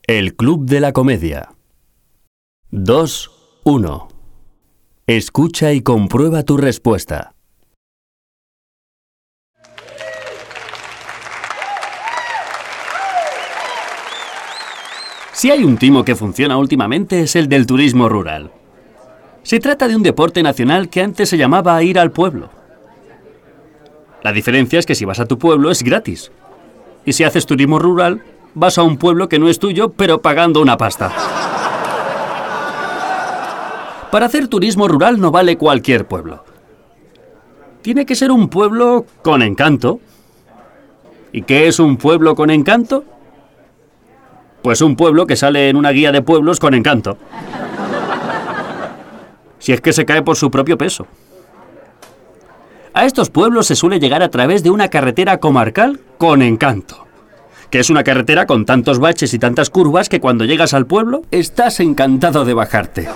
El Club de la Comedia. 2, 1. Escucha y comprueba tu respuesta. Si hay un timo que funciona últimamente es el del turismo rural. Se trata de un deporte nacional que antes se llamaba ir al pueblo. La diferencia es que si vas a tu pueblo es gratis. Y si haces turismo rural, vas a un pueblo que no es tuyo, pero pagando una pasta. Para hacer turismo rural no vale cualquier pueblo. Tiene que ser un pueblo con encanto. ¿Y qué es un pueblo con encanto? Pues un pueblo que sale en una guía de pueblos con encanto. Si es que se cae por su propio peso. A estos pueblos se suele llegar a través de una carretera comarcal con encanto, que es una carretera con tantos baches y tantas curvas que cuando llegas al pueblo estás encantado de bajarte.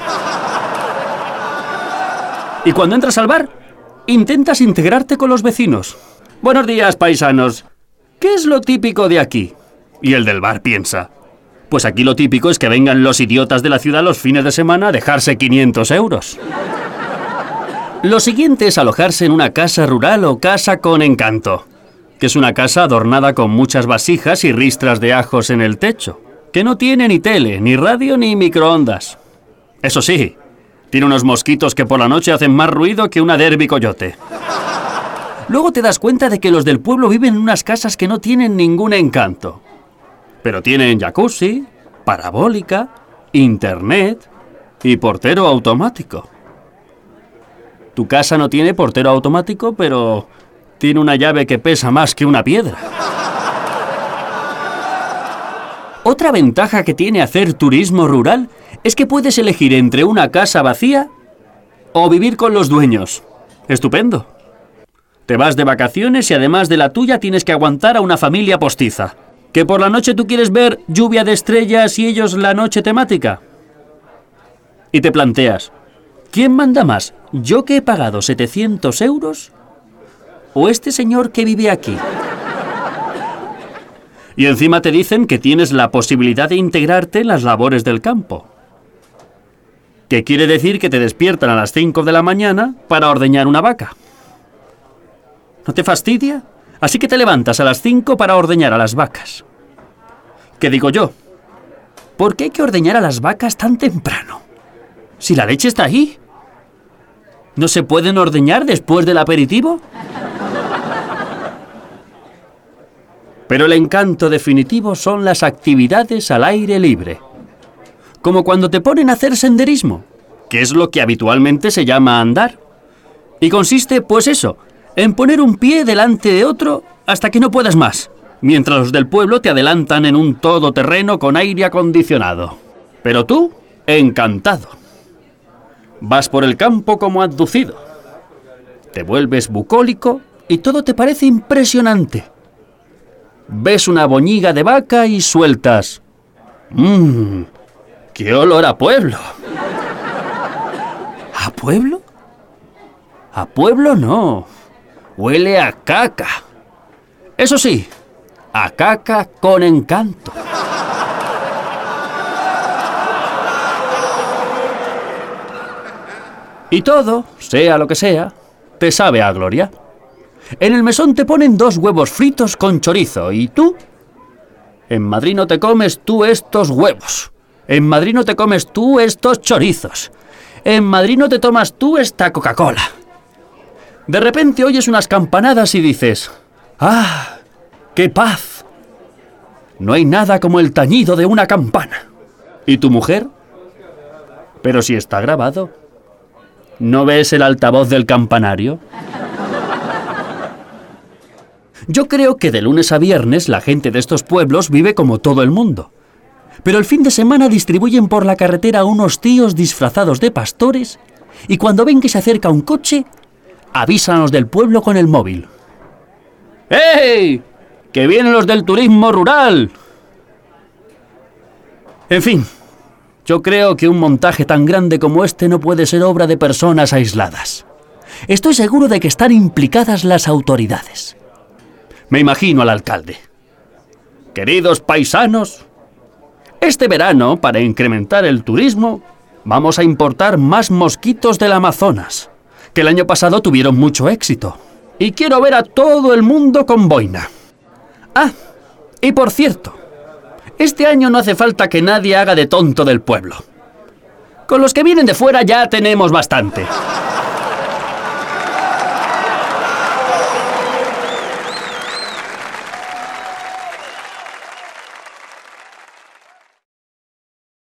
Y cuando entras al bar, intentas integrarte con los vecinos. Buenos días, paisanos. ¿Qué es lo típico de aquí? Y el del bar piensa, pues aquí lo típico es que vengan los idiotas de la ciudad los fines de semana a dejarse 500 euros. Lo siguiente es alojarse en una casa rural o casa con encanto, que es una casa adornada con muchas vasijas y ristras de ajos en el techo, que no tiene ni tele, ni radio, ni microondas. Eso sí, tiene unos mosquitos que por la noche hacen más ruido que una derbi coyote. Luego te das cuenta de que los del pueblo viven en unas casas que no tienen ningún encanto. Pero tienen jacuzzi, parabólica, internet y portero automático. Tu casa no tiene portero automático, pero tiene una llave que pesa más que una piedra. Otra ventaja que tiene hacer turismo rural es que puedes elegir entre una casa vacía o vivir con los dueños. Estupendo. Te vas de vacaciones y además de la tuya tienes que aguantar a una familia postiza. ¿Que por la noche tú quieres ver lluvia de estrellas y ellos la noche temática? Y te planteas, ¿quién manda más? ¿Yo que he pagado 700 euros? ¿O este señor que vive aquí? Y encima te dicen que tienes la posibilidad de integrarte en las labores del campo. Que quiere decir que te despiertan a las 5 de la mañana para ordeñar una vaca. ¿No te fastidia? Así que te levantas a las 5 para ordeñar a las vacas. ¿Qué digo yo? ¿Por qué hay que ordeñar a las vacas tan temprano? Si la leche está ahí. ¿No se pueden ordeñar después del aperitivo? Pero el encanto definitivo son las actividades al aire libre. Como cuando te ponen a hacer senderismo, que es lo que habitualmente se llama andar. Y consiste, pues eso, en poner un pie delante de otro hasta que no puedas más, mientras los del pueblo te adelantan en un todoterreno con aire acondicionado. Pero tú, encantado. Vas por el campo como abducido. Te vuelves bucólico y todo te parece impresionante. Ves una boñiga de vaca y sueltas. ¡Qué olor a pueblo! ¿A pueblo? A pueblo no. Huele a caca. Eso sí, a caca con encanto. Y todo, sea lo que sea, te sabe a gloria. En el mesón te ponen 2 huevos fritos con chorizo, ¿y tú? En Madrid no te comes tú estos huevos. En Madrid no te comes tú estos chorizos. En Madrid no te tomas tú esta Coca-Cola. De repente oyes unas campanadas y dices, ¡ah, qué paz! No hay nada como el tañido de una campana. ¿Y tu mujer? Pero si está grabado. ¿No ves el altavoz del campanario? Yo creo que de lunes a viernes la gente de estos pueblos vive como todo el mundo. Pero el fin de semana distribuyen por la carretera a unos tíos disfrazados de pastores y cuando ven que se acerca un coche, avisan a los del pueblo con el móvil. ¡Ey! ¡Que vienen los del turismo rural! En fin, yo creo que un montaje tan grande como este no puede ser obra de personas aisladas. Estoy seguro de que están implicadas las autoridades. Me imagino al alcalde. Queridos paisanos, Este verano, para incrementar el turismo, vamos a importar más mosquitos del Amazonas, que el año pasado tuvieron mucho éxito. Y quiero ver a todo el mundo con boina. Ah, y por cierto, este año no hace falta que nadie haga de tonto del pueblo. Con los que vienen de fuera ya tenemos bastante.